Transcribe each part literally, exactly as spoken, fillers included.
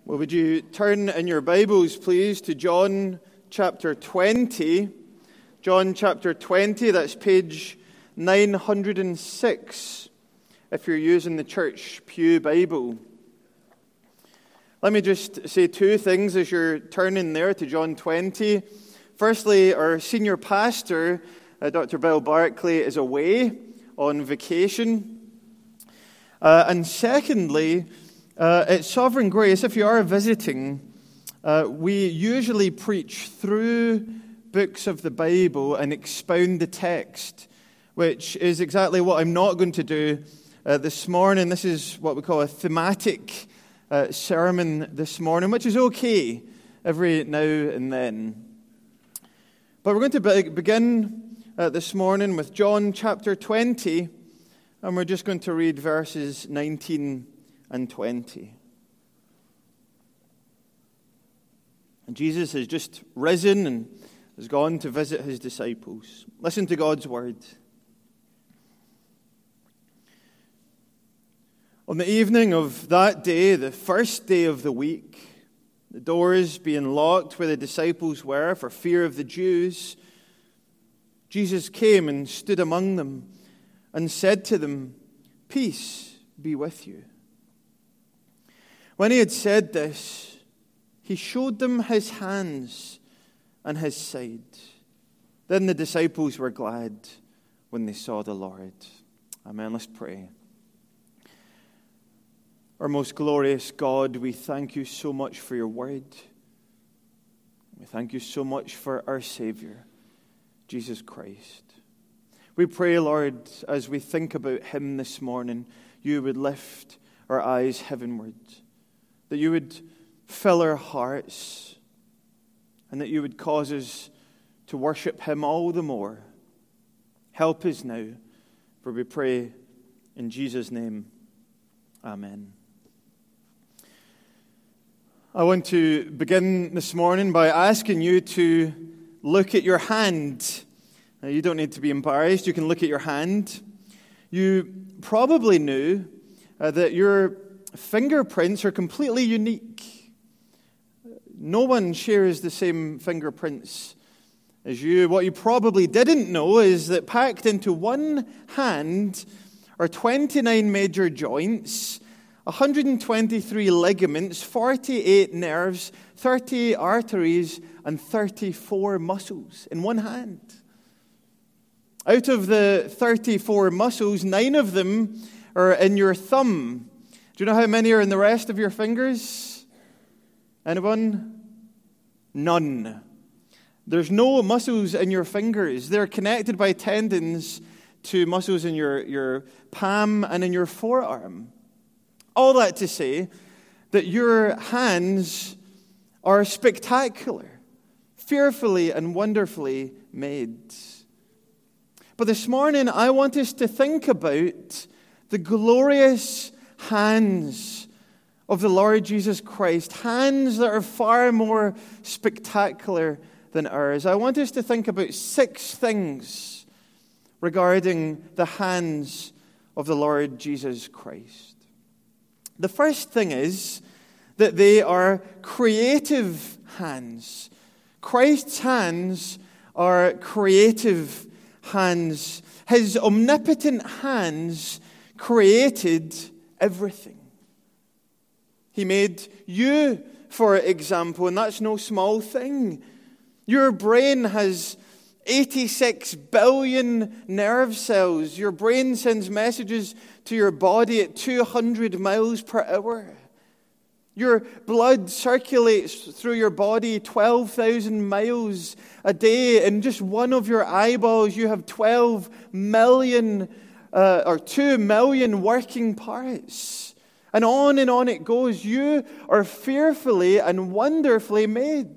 Well, would you turn in your Bibles, please, to John chapter twenty. John chapter twenty, that's page nine hundred six, if you're using the Church Pew Bible. Let me just say two things as you're turning there to John twenty. Firstly, our senior pastor, uh, Doctor Bill Barclay, is away on vacation. Uh, and secondly, Uh, at Sovereign Grace, if you are visiting, uh, we usually preach through books of the Bible and expound the text, which is exactly what I'm not going to do uh, this morning. This is what we call a thematic uh, sermon this morning, which is okay every now and then. But we're going to be- begin uh, this morning with John chapter twenty, and we're just going to read verses nineteen and twenty. And Jesus has just risen and has gone to visit his disciples. Listen to God's word. On the evening of that day, the first day of the week, the doors being locked where the disciples were for fear of the Jews, Jesus came and stood among them and said to them, "Peace be with you." When he had said this, he showed them his hands and his side. Then the disciples were glad when they saw the Lord. Amen. Let's pray. Our most glorious God, we thank you so much for your word. We thank you so much for our Savior, Jesus Christ. We pray, Lord, as we think about him this morning, you would lift our eyes heavenward, that you would fill our hearts, and that you would cause us to worship him all the more. Help us now, for we pray in Jesus' name. Amen. I want to begin this morning by asking you to look at your hand. Now, you don't need to be embarrassed. You can look at your hand. You probably knew uh, that your fingerprints are completely unique. No one shares the same fingerprints as you. What you probably didn't know is that packed into one hand are twenty-nine major joints, one hundred twenty-three ligaments, forty-eight nerves, thirty arteries, and thirty-four muscles in one hand. Out of the thirty-four muscles, nine of them are in your thumb. Do you know how many are in the rest of your fingers? Anyone? None. There's no muscles in your fingers. They're connected by tendons to muscles in your, your palm and in your forearm. All that to say that your hands are spectacular, fearfully and wonderfully made. But this morning, I want us to think about the glorious hands of the Lord Jesus Christ, hands that are far more spectacular than ours. I want us to think about six things regarding the hands of the Lord Jesus Christ. The first thing is that they are creative hands. Christ's hands are creative hands. His omnipotent hands created everything. He made you, for example, and that's no small thing. Your brain has eighty-six billion nerve cells. Your brain sends messages to your body at two hundred miles per hour. Your blood circulates through your body twelve thousand miles a day. In just one of your eyeballs, you have twelve million uh, or two million working parts. And on and on it goes. You are fearfully and wonderfully made.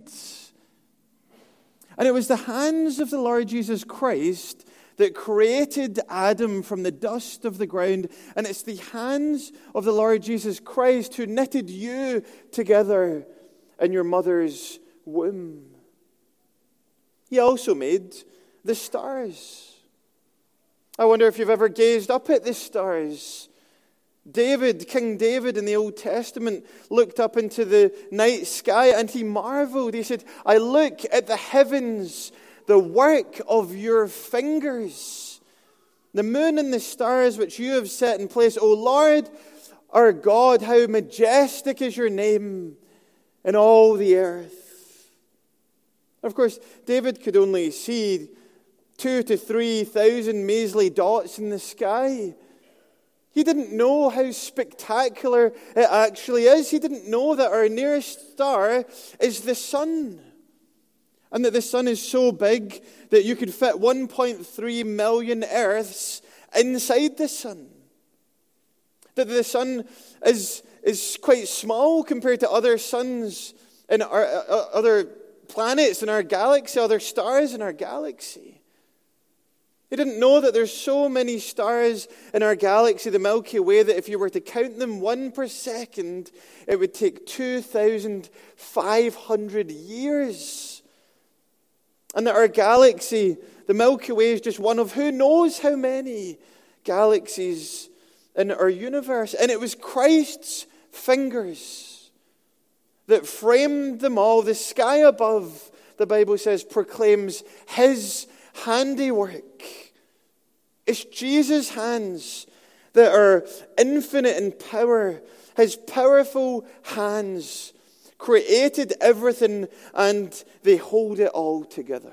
And it was the hands of the Lord Jesus Christ that created Adam from the dust of the ground. And it's the hands of the Lord Jesus Christ who knitted you together in your mother's womb. He also made the stars. I wonder if you've ever gazed up at the stars. David, King David in the Old Testament, looked up into the night sky and he marveled. He said, I look at the heavens, the work of your fingers, the moon and the stars which you have set in place. O Lord, our God, how majestic is your name in all the earth. Of course, David could only see two to three thousand measly dots in the sky. He didn't know how spectacular it actually is. He didn't know that our nearest star is the sun. And that the sun is so big that you could fit one point three million Earths inside the sun. That the sun is, is quite small compared to other suns and our, uh, other planets in our galaxy, other stars in our galaxy. He didn't know that there's so many stars in our galaxy, the Milky Way, that if you were to count them one per second, it would take two thousand five hundred years. And that our galaxy, the Milky Way, is just one of who knows how many galaxies in our universe. And it was Christ's fingers that framed them all. The sky above, the Bible says, proclaims his handiwork. It's Jesus' hands that are infinite in power. His powerful hands created everything and they hold it all together.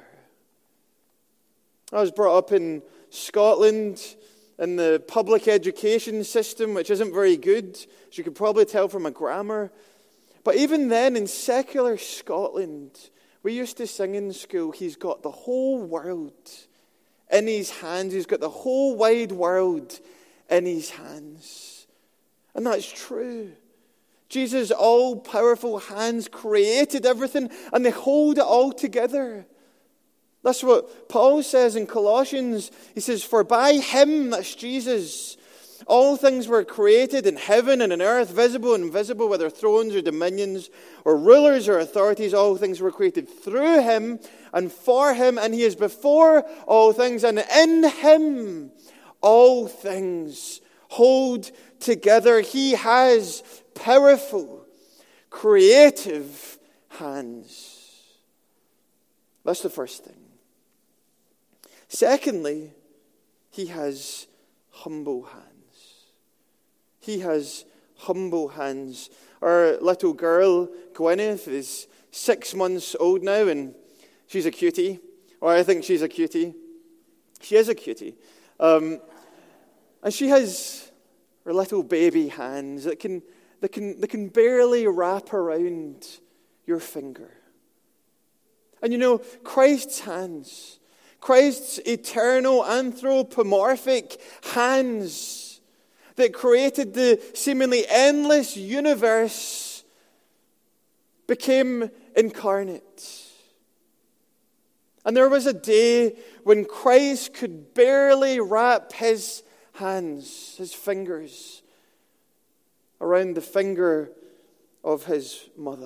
I was brought up in Scotland in the public education system, which isn't very good, as you could probably tell from my grammar. But even then, in secular Scotland, we used to sing in school, he's got the whole world in his hands. He's got the whole wide world in his hands. And that's true. Jesus' all-powerful hands created everything, and they hold it all together. That's what Paul says in Colossians. He says, for by him, that's Jesus, all things were created in heaven and in earth, visible and invisible, whether thrones or dominions or rulers or authorities. All things were created through him and for him, and he is before all things, and in him all things hold together. He has powerful, creative hands. That's the first thing. Secondly, he has humble hands. He has humble hands. Our little girl, Gwyneth, is six months old now, and she's a cutie. Or I think she's a cutie. She is a cutie. Um, and she has her little baby hands that can, that can, that can barely wrap around your finger. And you know, Christ's hands, Christ's eternal anthropomorphic hands that created the seemingly endless universe became incarnate. And there was a day when Christ could barely wrap his hands, his fingers, around the finger of his mother.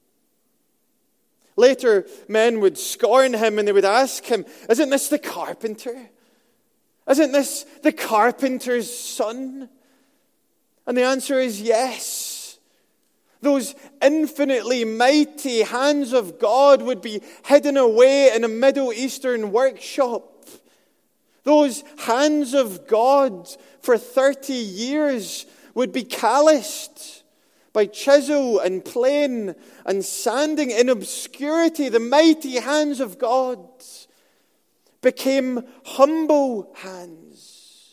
Later, men would scorn him and they would ask him, isn't this the carpenter? Isn't this the carpenter's son? And the answer is yes. Those infinitely mighty hands of God would be hidden away in a Middle Eastern workshop. Those hands of God for thirty years would be calloused by chisel and plane and sanding in obscurity. The mighty hands of God became humble hands.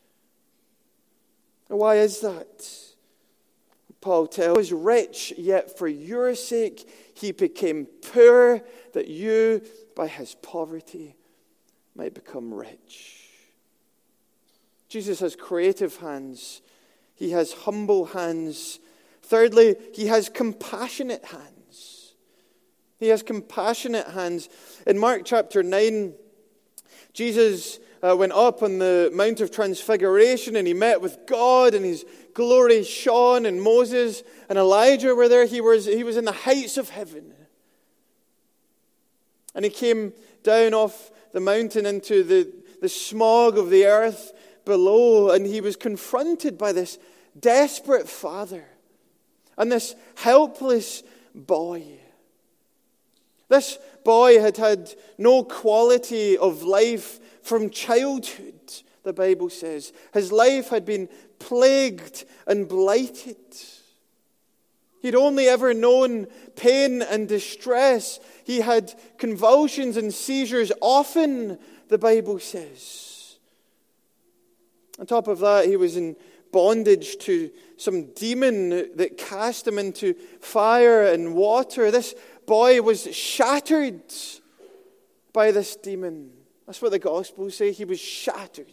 Why is that? Paul tells us, rich, yet for your sake he became poor, that you, by his poverty, might become rich. Jesus has creative hands. He has humble hands. Thirdly, he has compassionate hands. He has compassionate hands. In Mark chapter nine, Jesus uh, went up on the Mount of Transfiguration and he met with God and his glory shone, and Moses and Elijah were there. He was, he was in the heights of heaven. And he came down off the mountain into the, the smog of the earth below, and he was confronted by this desperate father and this helpless boy. This boy had had no quality of life from childhood, the Bible says. His life had been plagued and blighted. He'd only ever known pain and distress. He had convulsions and seizures often, the Bible says. On top of that, he was in bondage to some demon that cast him into fire and water. This boy was shattered by this demon. That's what the Gospels say. He was shattered.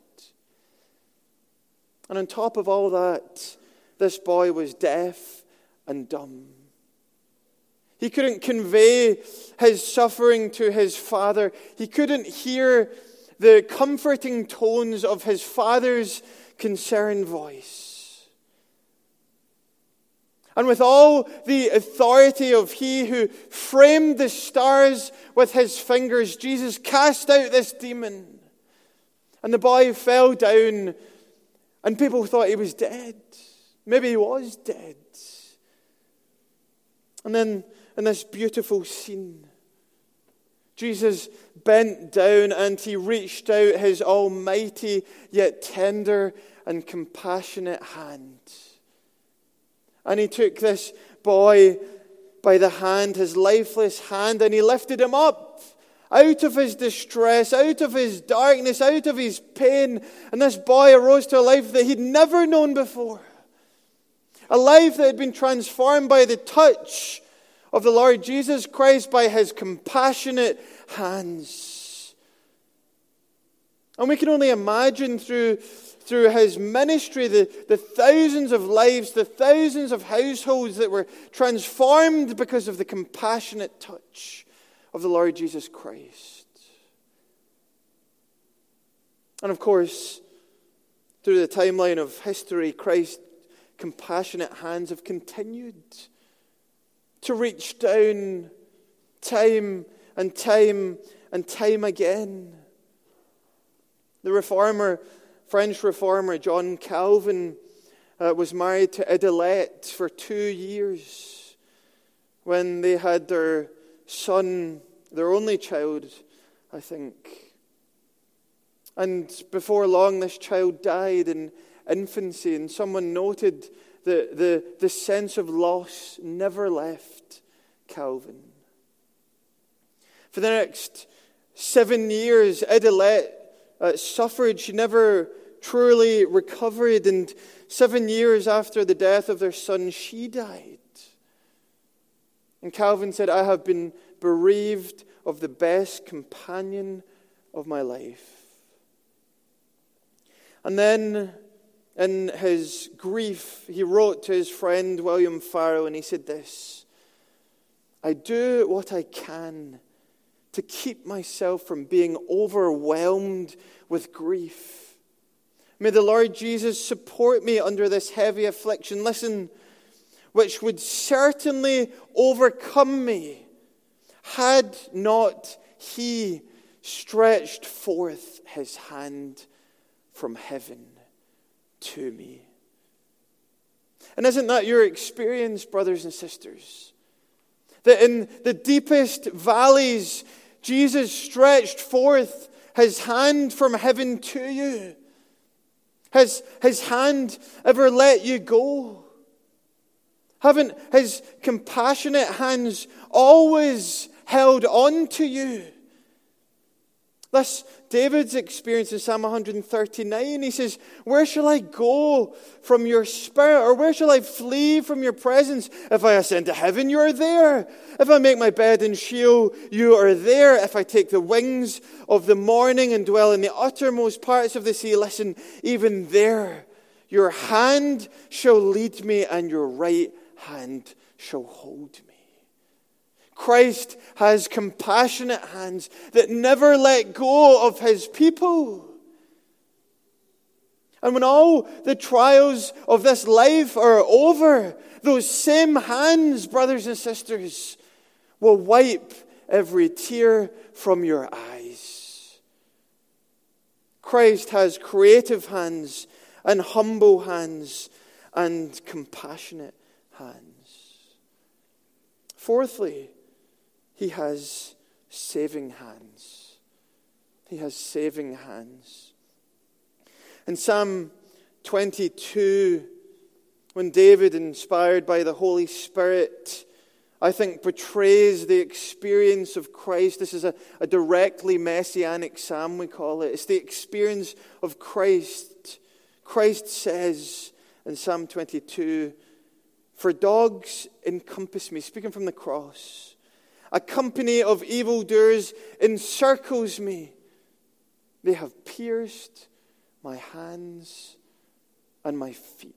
And on top of all that, this boy was deaf and dumb. He couldn't convey his suffering to his father. He couldn't hear the comforting tones of his father's concerned voice. And with all the authority of he who framed the stars with his fingers, Jesus cast out this demon. And the boy fell down, and people thought he was dead. Maybe he was dead. And then in this beautiful scene, Jesus bent down and he reached out his almighty yet tender and compassionate hand. And he took this boy by the hand, his lifeless hand, and he lifted him up out of his distress, out of his darkness, out of his pain. And this boy arose to a life that he'd never known before. A life that had been transformed by the touch of the Lord Jesus Christ, by his compassionate hands. And we can only imagine through, through his ministry the, the thousands of lives, the thousands of households that were transformed because of the compassionate touch of the Lord Jesus Christ. And of course, through the timeline of history, Christ's compassionate hands have continued to reach down time and time and time again. The reformer, French reformer John Calvin uh, was married to Idalette for two years when they had their son, their only child, I think. And before long, this child died in infancy, and someone noted The, the, the sense of loss never left Calvin. For the next seven years, Idalette uh, suffered. She never truly recovered. And seven years after the death of their son, she died. And Calvin said, "I have been bereaved of the best companion of my life." And then, in his grief, he wrote to his friend William Farel, and he said this: "I do what I can to keep myself from being overwhelmed with grief. May the Lord Jesus support me under this heavy affliction," listen, "which would certainly overcome me had not he stretched forth his hand from heaven to me." And isn't that your experience, brothers and sisters? That in the deepest valleys, Jesus stretched forth his hand from heaven to you. Has his hand ever let you go? Haven't his compassionate hands always held on to you? That's David's experience in Psalm one thirty-nine. He says, "Where shall I go from your spirit? Or where shall I flee from your presence? If I ascend to heaven, you are there. If I make my bed in Sheol, you are there. If I take the wings of the morning and dwell in the uttermost parts of the sea, listen, even there your hand shall lead me and your right hand shall hold me." Christ has compassionate hands that never let go of his people. And when all the trials of this life are over, those same hands, brothers and sisters, will wipe every tear from your eyes. Christ has creative hands and humble hands and compassionate hands. Fourthly, he has saving hands. He has saving hands. In Psalm twenty-two, when David, inspired by the Holy Spirit, I think portrays the experience of Christ. This is a, a directly messianic psalm, we call it. It's the experience of Christ. Christ says in Psalm twenty-two, "For dogs encompass me," speaking from the cross. "A company of evildoers encircles me. They have pierced my hands and my feet."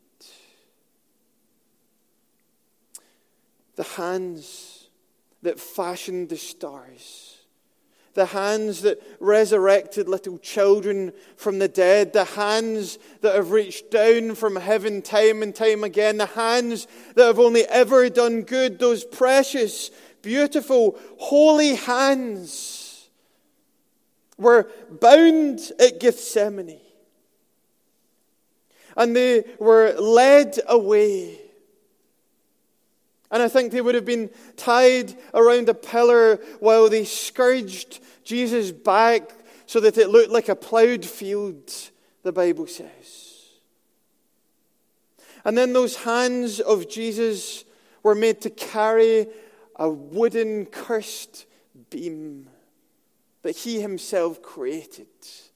The hands that fashioned the stars, the hands that resurrected little children from the dead, the hands that have reached down from heaven time and time again, the hands that have only ever done good, those precious, beautiful, holy hands were bound at Gethsemane. And they were led away. And I think they would have been tied around a pillar while they scourged Jesus' back so that it looked like a ploughed field, the Bible says. And then those hands of Jesus were made to carry a wooden cursed beam that he himself created.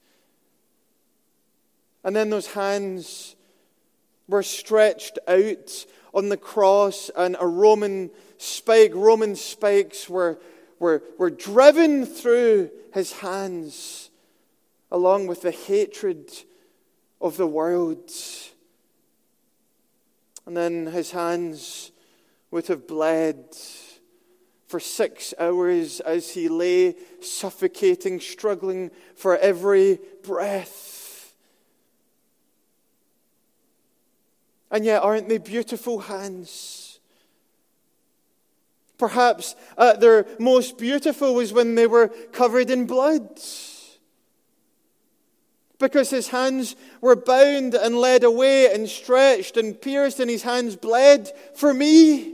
And then those hands were stretched out on the cross, and a Roman spike, Roman spikes were, were, were driven through his hands, along with the hatred of the world. And then his hands would have bled for six hours as he lay suffocating, struggling for every breath. And yet, aren't they beautiful hands? Perhaps uh, their most beautiful was when they were covered in blood. Because his hands were bound and led away and stretched and pierced, and his hands bled for me.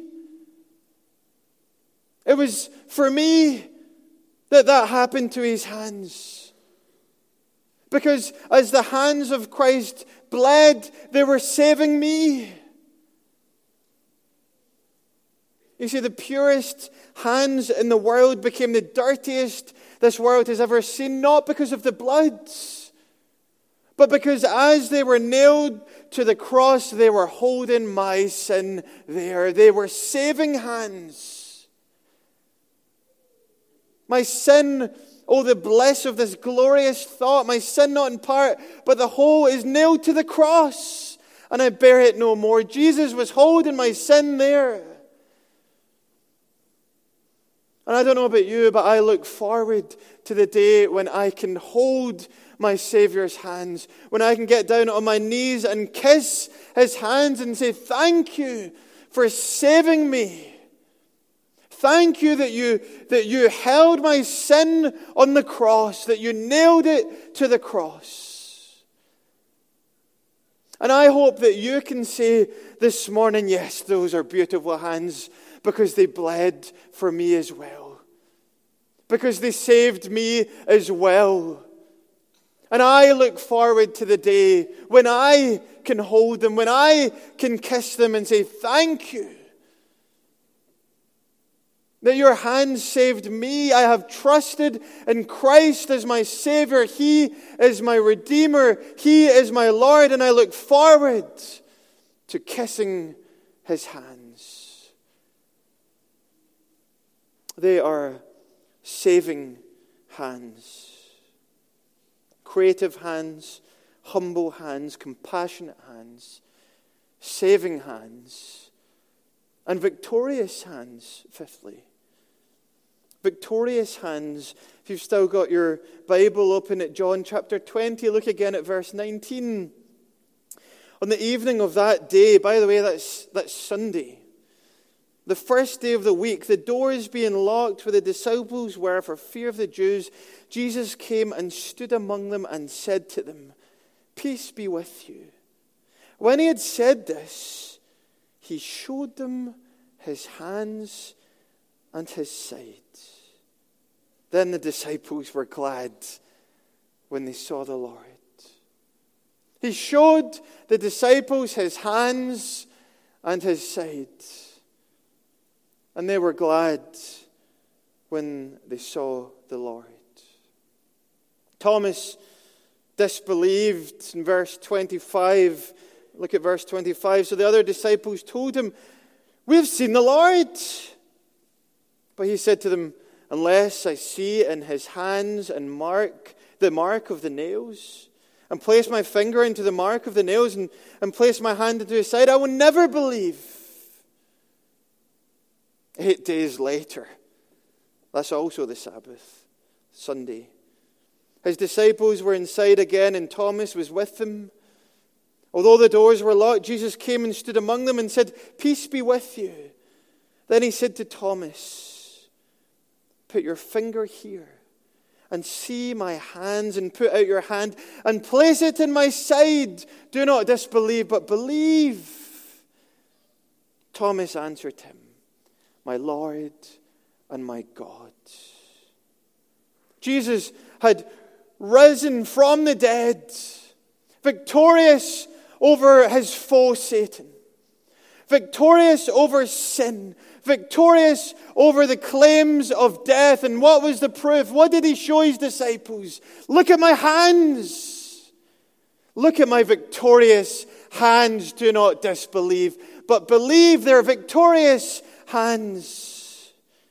It was for me that that happened to his hands. Because as the hands of Christ bled, they were saving me. You see, the purest hands in the world became the dirtiest this world has ever seen, not because of the blood, but because as they were nailed to the cross, they were holding my sin there. They were saving hands. My sin, oh, the bliss of this glorious thought, my sin not in part, but the whole is nailed to the cross, and I bear it no more. Jesus was holding my sin there. And I don't know about you, but I look forward to the day when I can hold my Savior's hands, when I can get down on my knees and kiss his hands and say, "Thank you for saving me. Thank you that you that you held my sin on the cross, that you nailed it to the cross." And I hope that you can say this morning, "Yes, those are beautiful hands because they bled for me as well. Because they saved me as well." And I look forward to the day when I can hold them, when I can kiss them and say, "Thank you. That your hands saved me. I have trusted in Christ as my Savior. He is my Redeemer. He is my Lord. And I look forward to kissing his hands." They are saving hands. Creative hands, humble hands, compassionate hands, saving hands, and victorious hands, fifthly. Victorious hands. If you've still got your Bible open at John chapter twenty, look again at verse nineteen. On the evening of that day, by the way, that's, that's Sunday, the first day of the week, the doors being locked where the disciples were for fear of the Jews, Jesus came and stood among them and said to them, "Peace be with you." When he had said this, he showed them his hands and his side. Then the disciples were glad when they saw the Lord. He showed the disciples his hands and his side. And they were glad when they saw the Lord. Thomas disbelieved in verse twenty-five. Look at verse twenty-five. So the other disciples told him, "We've seen the Lord." But he said to them, "Unless I see in his hands and mark the mark of the nails, and place my finger into the mark of the nails, and, and place my hand into his side, I will never believe." Eight days later, that's also the Sabbath, Sunday, his disciples were inside again, and Thomas was with them. Although the doors were locked, Jesus came and stood among them and said, "Peace be with you." Then he said to Thomas, "Put your finger here and see my hands, and put out your hand and place it in my side. Do not disbelieve, but believe." Thomas answered him, "My Lord and my God." Jesus had risen from the dead, victorious over his foe Satan, victorious over sin, victorious over the claims of death. And what was the proof? What did he show his disciples? Look at my hands. Look at my victorious hands. Do not disbelieve, but believe. They're victorious hands.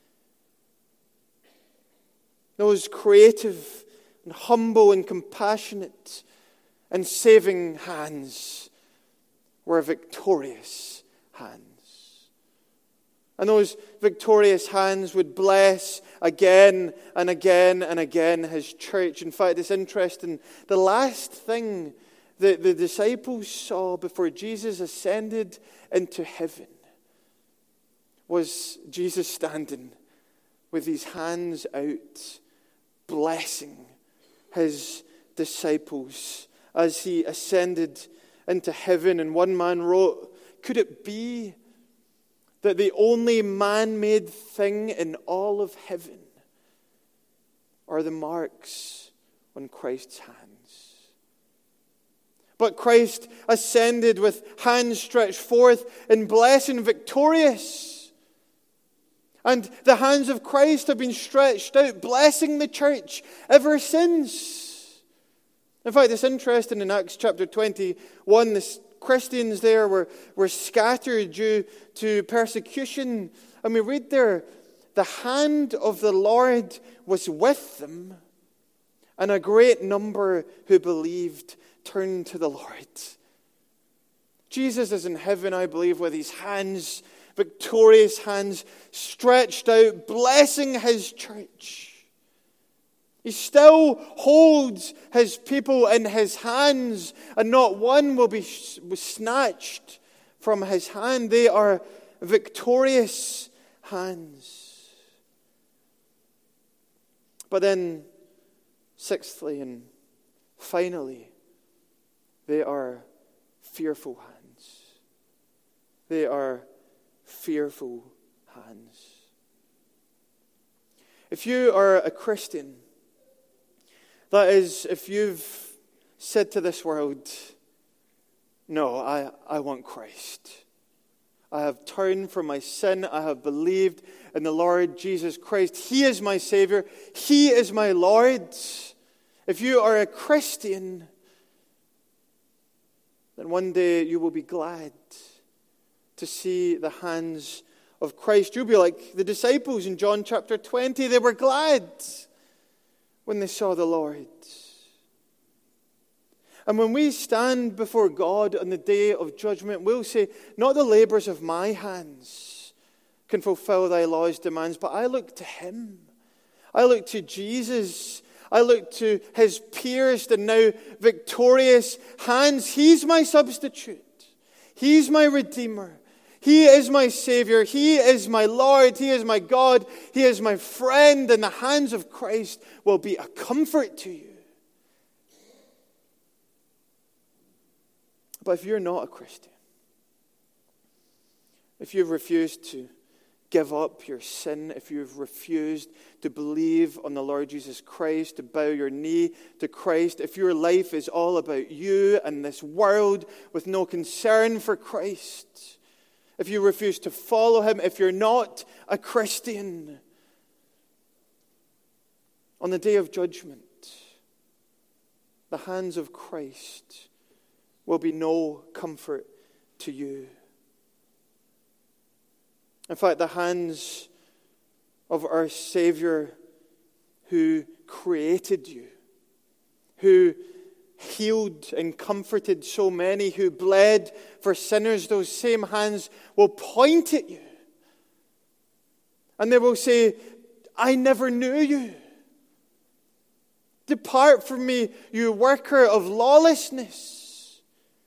Those creative and humble and compassionate and saving hands were victorious hands. And those victorious hands would bless again and again and again his church. In fact, it's interesting. The last thing that the disciples saw before Jesus ascended into heaven was Jesus standing with his hands out, blessing his disciples as he ascended into heaven. And one man wrote, "Could it be that the only man-made thing in all of heaven are the marks on Christ's hands?" But Christ ascended with hands stretched forth in blessing, victorious. And the hands of Christ have been stretched out, blessing the church ever since. In fact, it's interesting in Acts chapter twenty-one, the Christians there were, were scattered due to persecution. And we read there, the hand of the Lord was with them, and a great number who believed turned to the Lord. Jesus is in heaven, I believe, with his hands, victorious hands, stretched out, blessing his church. He still holds his people in his hands, and not one will be snatched from his hand. They are victorious hands. But then, sixthly and finally, they are fearful hands. They are fearful hands. If you are a Christian, that is, if you've said to this world, "No, I, I want Christ. I have turned from my sin. I have believed in the Lord Jesus Christ. He is my Savior. He is my Lord." If you are a Christian, then one day you will be glad to see the hands of Christ. You'll be like the disciples in John chapter twenty. They were glad when they saw the Lord. And when we stand before God on the day of judgment, we'll say, "Not the labors of my hands can fulfill thy law's demands, but I look to him. I look to Jesus. I look to his pierced and now victorious hands. He's my substitute. He's my Redeemer. He is my Savior. He is my Lord. He is my God. He is my friend." And the hands of Christ will be a comfort to you. But if you're not a Christian, if you've refused to give up your sin, if you've refused to believe on the Lord Jesus Christ, to bow your knee to Christ, if your life is all about you and this world with no concern for Christ, if you refuse to follow him, if you're not a Christian, on the day of judgment, the hands of Christ will be no comfort to you. In fact, the hands of our Savior who created you, who healed and comforted so many, who bled for sinners, those same hands will point at you. And they will say, I never knew you. Depart from me, you worker of lawlessness.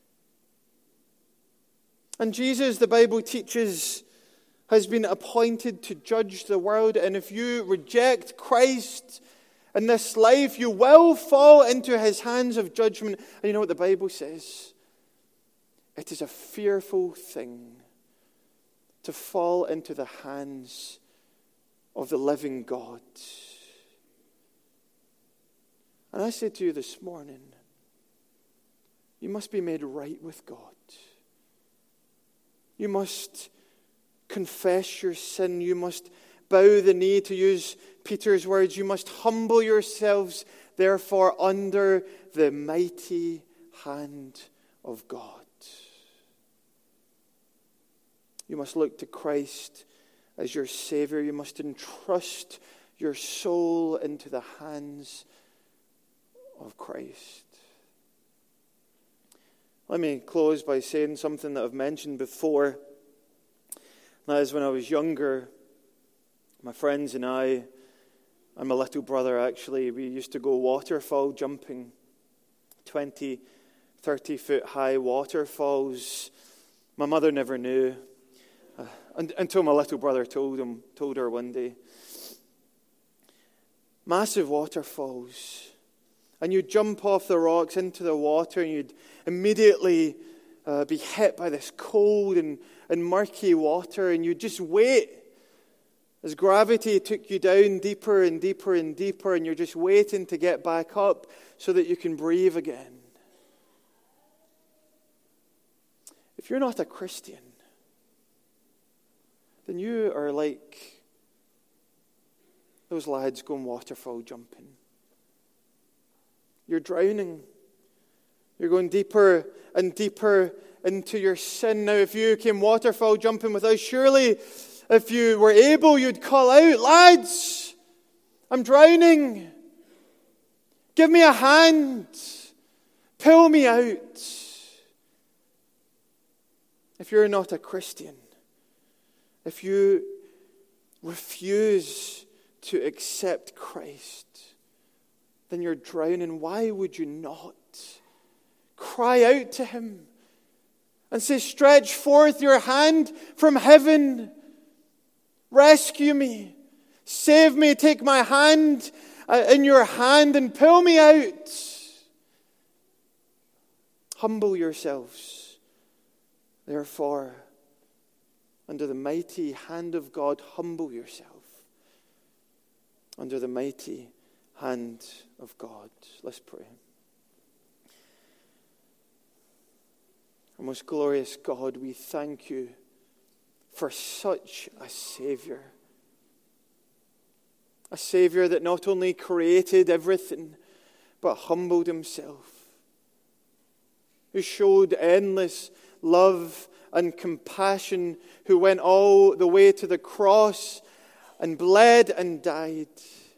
And Jesus, the Bible teaches, has been appointed to judge the world. And if you reject Christ in this life, you will fall into his hands of judgment. And you know what the Bible says? It is a fearful thing to fall into the hands of the living God. And I say to you this morning, you must be made right with God. You must confess your sin. You must bow the knee, to use Peter's words. You must humble yourselves, therefore, under the mighty hand of God. You must look to Christ as your Savior. You must entrust your soul into the hands of Christ. Let me close by saying something that I've mentioned before. That is, when I was younger, my friends and I, and my little brother actually, we used to go waterfall jumping. twenty, thirty foot high waterfalls. My mother never knew uh, until my little brother told him, told her one day. Massive waterfalls. And you'd jump off the rocks into the water, and you'd immediately uh, be hit by this cold and, and murky water, and you'd just wait as gravity took you down deeper and deeper and deeper, and you're just waiting to get back up so that you can breathe again. If you're not a Christian, then you are like those lads going waterfall jumping. You're drowning. You're going deeper and deeper into your sin. Now, if you came waterfall jumping with us, surely if you were able, you'd call out, lads, I'm drowning. Give me a hand. Pull me out. If you're not a Christian, if you refuse to accept Christ, then you're drowning. Why would you not cry out to him and say, stretch forth your hand from heaven. Rescue me. Save me. Take my hand in your hand and pull me out. Humble yourselves, therefore, under the mighty hand of God. Humble yourself under the mighty hand of God. Let's pray. Our most glorious God, we thank you for such a Savior. A Savior that not only created everything, but humbled himself. Who showed endless love and compassion. Who went all the way to the cross and bled and died.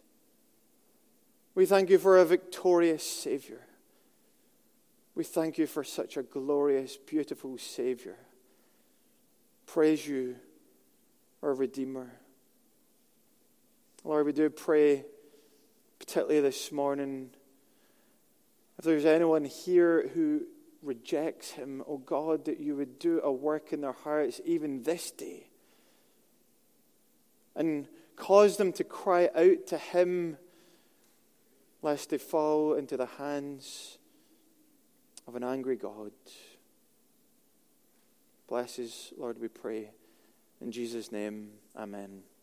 We thank you for a victorious Savior. We thank you for such a glorious, beautiful Savior. Praise you, our Redeemer. Lord, we do pray, particularly this morning, if there's anyone here who rejects him, oh God, that you would do a work in their hearts even this day and cause them to cry out to him, lest they fall into the hands of an angry God. blesses, Lord, we pray. In Jesus' name, amen.